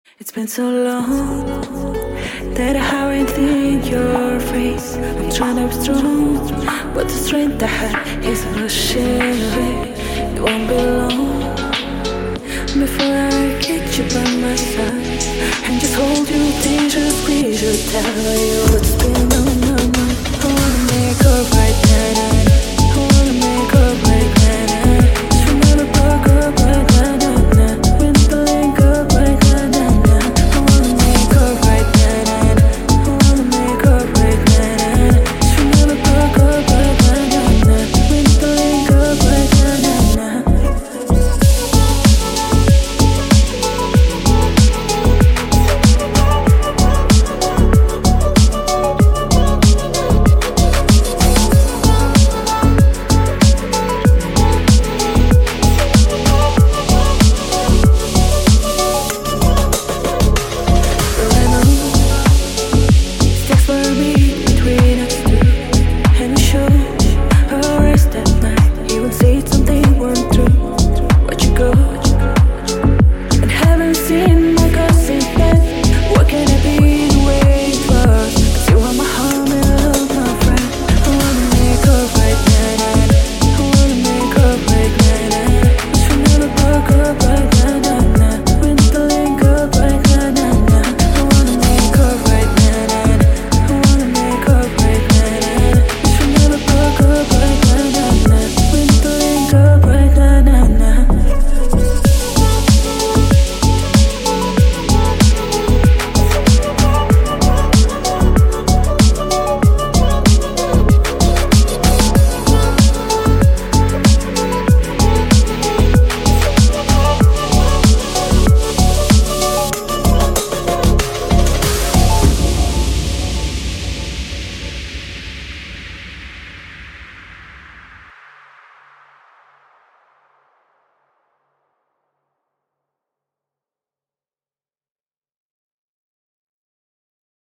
It's been so long that I haven't seen your face. I'm trying to be strong, but the strength I had is rushing. It won't be long before I get you by my side and just hold you, tease you, squeeze you, tell you it's been